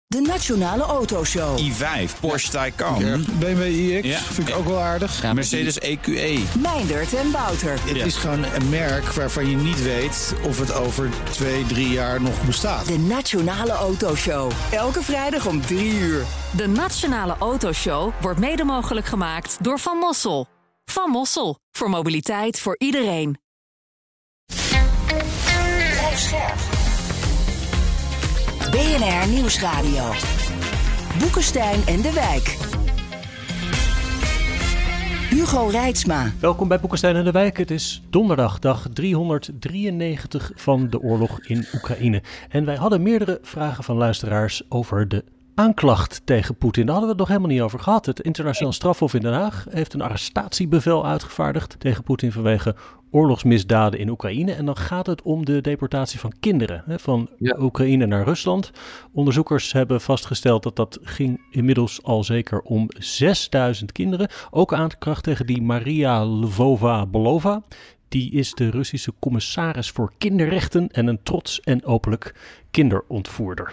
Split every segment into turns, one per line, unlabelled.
De Nationale Autoshow.
i5, Porsche Taycan.
Ja, BMW iX vind ik ook wel aardig.
Ja, Mercedes EQE.
Meindert en Wouter.
Het is gewoon een merk waarvan je niet weet of het over 2-3 jaar nog bestaat.
De Nationale Autoshow. Elke vrijdag om 3 uur.
De Nationale Autoshow wordt mede mogelijk gemaakt door Van Mossel. Van Mossel, voor mobiliteit voor iedereen.
Blijf scherp. BNR Nieuwsradio. Boekenstein en de Wijk. Hugo Reitsma.
Welkom bij Boekenstein en de Wijk. Het is donderdag, dag 393 van de oorlog in Oekraïne. En wij hadden meerdere vragen van luisteraars over de aanklacht tegen Poetin. Daar hadden we het nog helemaal niet over gehad. Het internationaal strafhof in Den Haag heeft een arrestatiebevel uitgevaardigd tegen Poetin vanwege oorlogsmisdaden in Oekraïne. En dan gaat het om de deportatie van kinderen van Oekraïne naar Rusland. Onderzoekers hebben vastgesteld dat ging inmiddels al zeker om 6000 kinderen. Ook aanklacht tegen die Maria Lvova-Belova. Die is de Russische commissaris voor kinderrechten en een trots en openlijk kinderontvoerder.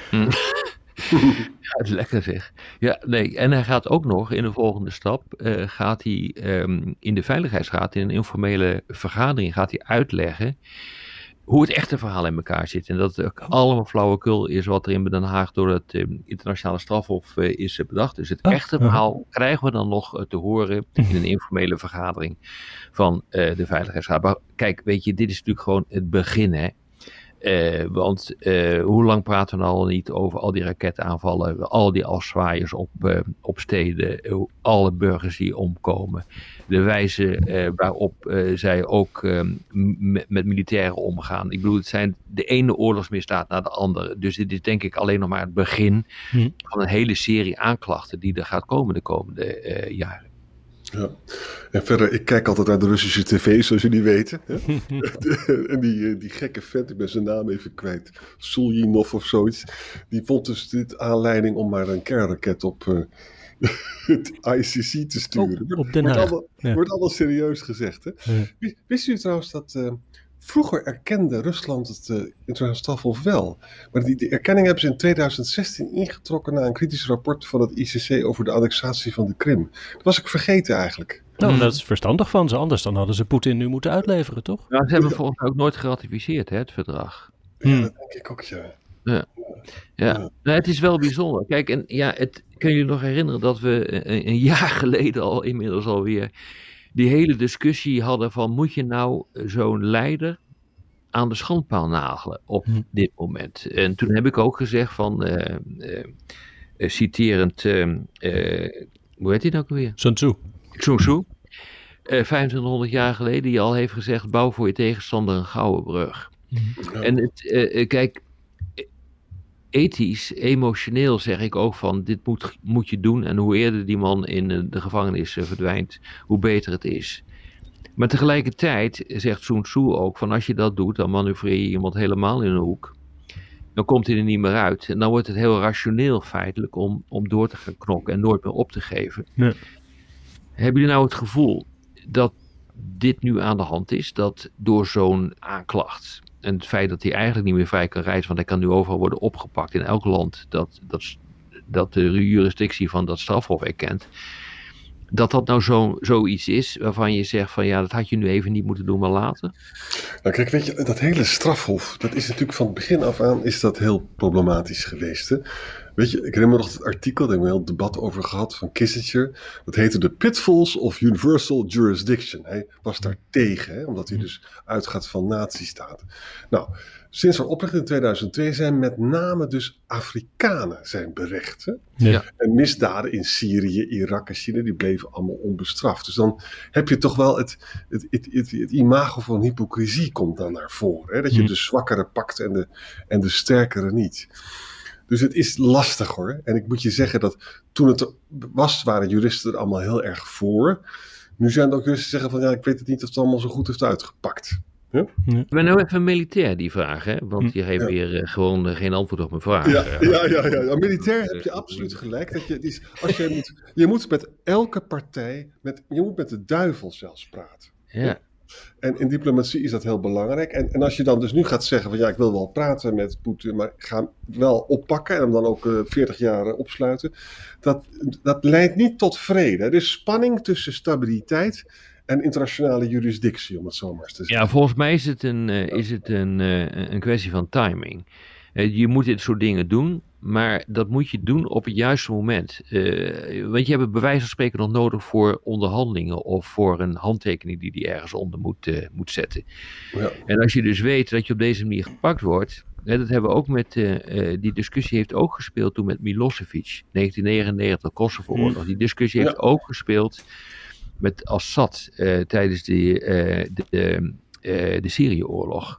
Ja, het is lekker zeg. Ja, nee, en hij gaat ook nog in de volgende stap, gaat hij in de Veiligheidsraad, in een informele vergadering, gaat hij uitleggen hoe het echte verhaal in elkaar zit. En dat het ook allemaal flauwekul is wat er in Den Haag door het internationale strafhof is bedacht. Dus het echte verhaal krijgen we dan nog te horen in een informele vergadering van de Veiligheidsraad. Maar kijk, weet je, dit is natuurlijk gewoon het begin, hè. Want hoe lang praten we al niet over al die raketaanvallen, al die afzwaaiers op steden, alle burgers die omkomen, de wijze waarop zij ook met militairen omgaan. Ik bedoel, het zijn de ene oorlogsmisdaad naar de andere. Dus dit is denk ik alleen nog maar het begin van een hele serie aanklachten die er gaat komen de komende jaren.
Ja. En verder, ik kijk altijd naar de Russische tv, zoals jullie weten. En die gekke vent, ik ben zijn naam even kwijt, Suljinov of zoiets, die vond dus dit aanleiding om maar een kernraket op het ICC te sturen.
Op Den Haag.
Wordt allemaal serieus gezegd. Hè? Ja. Wist u trouwens dat vroeger erkende Rusland het internationaal strafhof wel. Maar die erkenning hebben ze in 2016 ingetrokken na een kritisch rapport van het ICC over de annexatie van de Krim. Dat was ik vergeten eigenlijk.
Nou, dat is verstandig van ze. Anders dan hadden ze Poetin nu moeten uitleveren, toch?
Nou, ze hebben volgens mij ook nooit geratificeerd, hè, het verdrag.
Ja, dat denk ik ook, ja.
Nou, het is wel bijzonder. Kijk, en kun je je nog herinneren dat we een jaar geleden al inmiddels alweer die hele discussie hadden van moet je nou zo'n leider aan de schandpaal nagelen op dit moment. En toen heb ik ook gezegd van, citerend, hoe heet hij nou weer?
Sun Tzu.
2500 jaar geleden, die al heeft gezegd, bouw voor je tegenstander een gouden brug. En kijk, ethisch, emotioneel zeg ik ook van, dit moet je doen. En hoe eerder die man in de gevangenis verdwijnt, hoe beter het is. Maar tegelijkertijd zegt Sun Tzu ook van, als je dat doet, dan manoeuvreer je iemand helemaal in een hoek. Dan komt hij er niet meer uit. En dan wordt het heel rationeel feitelijk om door te gaan knokken en nooit meer op te geven. Ja. Hebben jullie nou het gevoel dat dit nu aan de hand is? Dat door zo'n aanklacht en het feit dat hij eigenlijk niet meer vrij kan reizen, want hij kan nu overal worden opgepakt in elk land dat de jurisdictie van dat strafhof erkent, dat nou zoiets is waarvan je zegt van ja, dat had je nu even niet moeten doen, maar later?
Nou kijk, weet je, dat hele strafhof, dat is natuurlijk van het begin af aan is dat heel problematisch geweest. Hè? Weet je, ik herinner me nog het artikel, daar hebben we een heel debat over gehad, van Kissinger. Dat heette The Pitfalls of Universal Jurisdiction. Hij was daar tegen, hè, omdat hij dus uitgaat van nazistaten. Nou, sinds haar oprichting in 2002 zijn met name dus Afrikanen zijn berecht. Hè? Ja. En misdaden in Syrië, Irak en China, die bleven allemaal onbestraft. Dus dan heb je toch wel het imago van hypocrisie komt dan naar voren. Hè? Dat je de zwakkere pakt en de sterkere niet. Dus het is lastig hoor. En ik moet je zeggen dat toen het er was, waren juristen er allemaal heel erg voor. Nu zijn er ook juristen die zeggen van ja, ik weet het niet of het allemaal zo goed heeft uitgepakt. Ja?
Ik ben nou even militair die vraag, hè? Want die heeft weer gewoon geen antwoord op mijn vraag.
Ja. Militair heb je absoluut gelijk. Dat je moet met elke partij, je moet met de duivel zelfs praten.
Ja.
En in diplomatie is dat heel belangrijk. En als je dan dus nu gaat zeggen van ja, ik wil wel praten met Poetin, maar ik ga hem wel oppakken en hem dan ook 40 jaar opsluiten. Dat leidt niet tot vrede. Er is spanning tussen stabiliteit en internationale jurisdictie, om het zo maar eens te zeggen.
Ja, volgens mij is het een kwestie van timing. Je moet dit soort dingen doen, maar dat moet je doen op het juiste moment. Want je hebt het bij wijze van spreken nog nodig voor onderhandelingen of voor een handtekening die hij ergens onder moet zetten. Ja. En als je dus weet dat je op deze manier gepakt wordt, dat hebben we ook met, die discussie heeft ook gespeeld toen met Milosevic, 1999, Kosovo-oorlog. Die discussie heeft ook gespeeld met Assad tijdens de Syrië-oorlog.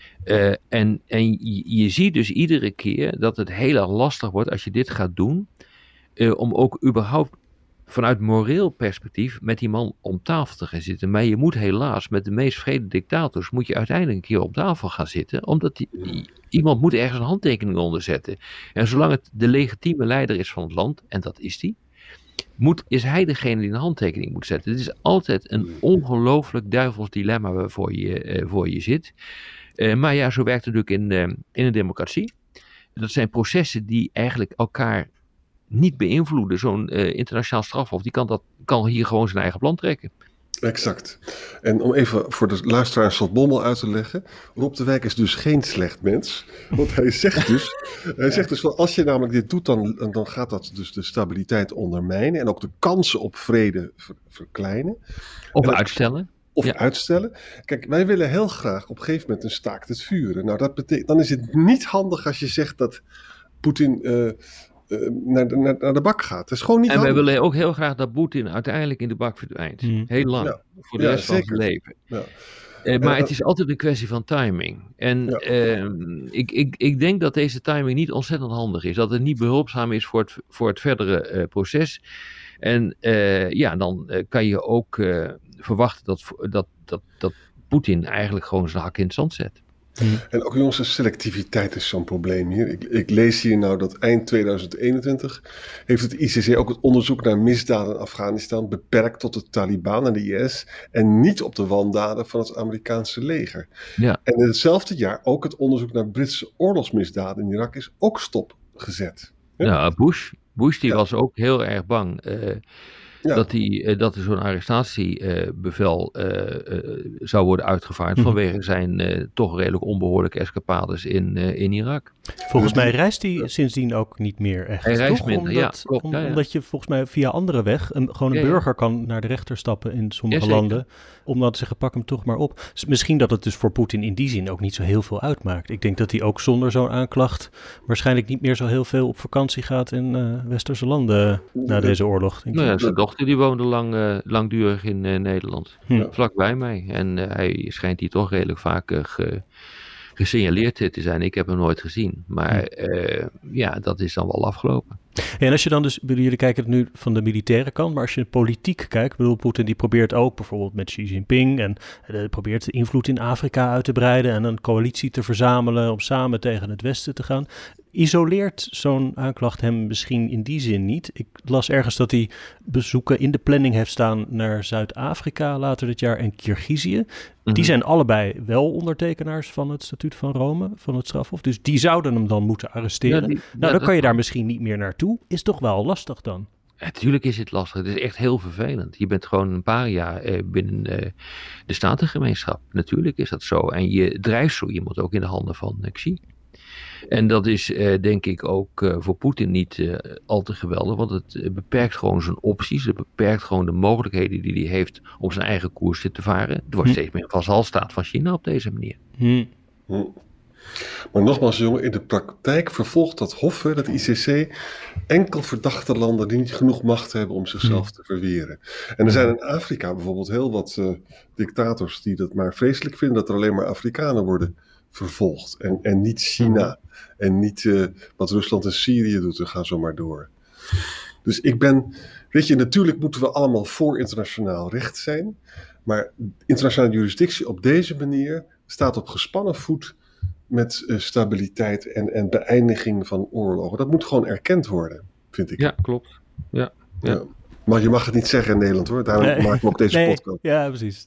En je ziet dus iedere keer dat het heel erg lastig wordt als je dit gaat doen, om ook überhaupt vanuit moreel perspectief met die man om tafel te gaan zitten. Maar je moet helaas met de meest vrede dictators moet je uiteindelijk een keer op tafel gaan zitten, omdat iemand moet ergens een handtekening onder zetten. En zolang het de legitieme leider is van het land, en dat is die, is hij degene die een handtekening moet zetten. Het is altijd een ongelooflijk duivels dilemma waarvoor je zit. Maar ja, zo werkt het natuurlijk in een democratie. Dat zijn processen die eigenlijk elkaar niet beïnvloeden. Zo'n internationaal strafhof, die kan hier gewoon zijn eigen plan trekken.
Exact. En om even voor de luisteraar een soort bommel uit te leggen. Rob de Wijk is dus geen slecht mens. Want hij zegt dus van als je namelijk dit doet, dan gaat dat dus de stabiliteit ondermijnen. En ook de kansen op vrede verkleinen.
Of uitstellen.
Uitstellen. Kijk, wij willen heel graag op een gegeven moment een staakt het vuren. Nou, dat betekent, dan is het niet handig als je zegt dat Poetin naar de bak gaat. Dat is gewoon niet handig.
En wij willen ook heel graag dat Poetin uiteindelijk in de bak verdwijnt. Heel lang. Ja. Voor de rest van zijn leven. Ja. Maar het is altijd een kwestie van timing. En ik denk dat deze timing niet ontzettend handig is. Dat het niet behulpzaam is voor het verdere proces. En dan kan je ook verwachten dat Poetin eigenlijk gewoon zijn hak in het zand zet.
En ook jongens, de selectiviteit is zo'n probleem hier. Ik lees hier nou dat eind 2021 heeft het ICC ook het onderzoek naar misdaden in Afghanistan beperkt tot de Taliban en de IS en niet op de wandaden van het Amerikaanse leger. Ja. En in hetzelfde jaar ook het onderzoek naar Britse oorlogsmisdaden in Irak is ook stopgezet.
Ja, Bush die was ook heel erg bang dat er zo'n arrestatiebevel zou worden uitgevaard vanwege zijn toch redelijk onbehoorlijke escapades in Irak.
Volgens mij reist hij sindsdien ook niet meer echt.
Hij reist minder, klopt.
Omdat je volgens mij via andere weg, gewoon een burger kan naar de rechter stappen in sommige landen, om dan te zeggen, pak hem toch maar op. Misschien dat het dus voor Poetin in die zin ook niet zo heel veel uitmaakt. Ik denk dat hij ook zonder zo'n aanklacht waarschijnlijk niet meer zo heel veel op vakantie gaat in westerse landen na deze oorlog.
Zijn dochter die woonde langdurig in Nederland, vlakbij mij. En hij schijnt hier toch redelijk vaak gesignaleerd te zijn. Ik heb hem nooit gezien. Maar dat is dan wel afgelopen.
En als je dan dus, jullie kijken nu van de militaire kant, maar als je politiek kijkt, Poetin die probeert ook bijvoorbeeld met Xi Jinping en probeert de invloed in Afrika uit te breiden en een coalitie te verzamelen om samen tegen het Westen te gaan. Isoleert zo'n aanklacht hem misschien in die zin niet? Ik las ergens dat hij bezoeken in de planning heeft staan naar Zuid-Afrika later dit jaar en Kirgizië. Die zijn allebei wel ondertekenaars van het Statuut van Rome, van het strafhof. Dus die zouden hem dan moeten arresteren. Dan kan je daar misschien niet meer naartoe. Is toch wel lastig dan?
Natuurlijk is het lastig. Het is echt heel vervelend. Je bent gewoon een paar jaar binnen de statengemeenschap. Natuurlijk is dat zo. En je drijft zo iemand ook in de handen van Xi. En dat is denk ik ook voor Poetin niet al te geweldig, want het beperkt gewoon zijn opties, het beperkt gewoon de mogelijkheden die hij heeft om zijn eigen koers te varen. Het wordt steeds meer een vazalstaat van China op deze manier.
Maar nogmaals jongen, in de praktijk vervolgt dat Hof, dat ICC, enkel verdachte landen die niet genoeg macht hebben om zichzelf te verweren. En er zijn in Afrika bijvoorbeeld heel wat dictators die dat maar vreselijk vinden dat er alleen maar Afrikanen worden vervolgd. En niet China. En niet wat Rusland en Syrië doet. En ga zo maar door. Dus natuurlijk moeten we allemaal voor internationaal recht zijn. Maar internationale jurisdictie op deze manier staat op gespannen voet met stabiliteit en beëindiging van oorlogen. Dat moet gewoon erkend worden, vind ik.
Ja, klopt. Ja.
Maar je mag het niet zeggen in Nederland hoor. Daarom maken we ook deze podcast.
Ja, precies.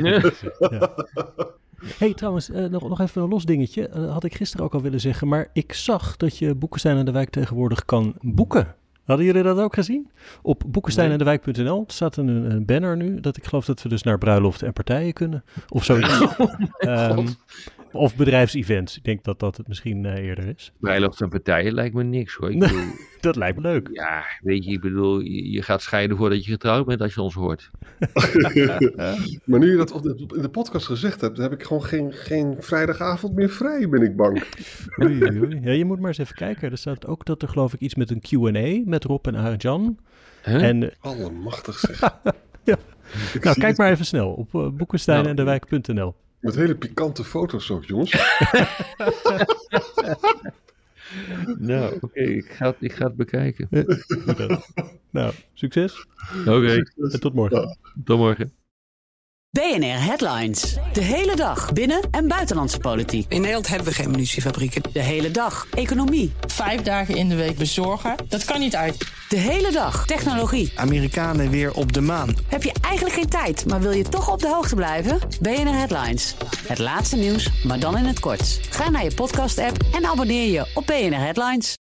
Hey, trouwens, nog even een los dingetje. Had ik gisteren ook al willen zeggen. Maar ik zag dat je Boekenstein en de Wijk tegenwoordig kan boeken. Hadden jullie dat ook gezien? Op boekensteinendewijk.nl staat een banner nu. Dat ik geloof dat we dus naar bruiloften en partijen kunnen. Of zoiets. Of bedrijfsevents. Ik denk dat dat het misschien eerder is.
Bruiloften en partijen lijkt me niks hoor.
Dat lijkt me leuk.
Ja, weet je, ik bedoel, je gaat scheiden voordat je getrouwd bent als je ons hoort.
Maar nu je dat in de podcast gezegd hebt, dan heb ik gewoon geen vrijdagavond meer vrij, ben ik bang.
Oei. Ja, je moet maar eens even kijken. Er staat ook dat er geloof ik iets met een Q&A met Rob en Arjan.
Huh? Allemachtig zeg.
Ja. Nou, kijk maar even snel op boekensteinendewijk.nl.
Met hele pikante foto's ook, jongens.
Nou, oké, ik ga het bekijken.
Nou, succes.
Oké.
En tot morgen.
Ja. Tot morgen.
BNR Headlines. De hele dag binnen- en buitenlandse politiek.
In Nederland hebben we geen munitiefabrieken.
De hele dag economie.
5 dagen in de week bezorgen, dat kan niet uit.
De hele dag technologie.
Amerikanen weer op de maan.
Heb je eigenlijk geen tijd, maar wil je toch op de hoogte blijven? BNR Headlines. Het laatste nieuws, maar dan in het kort. Ga naar je podcast-app en abonneer je op BNR Headlines.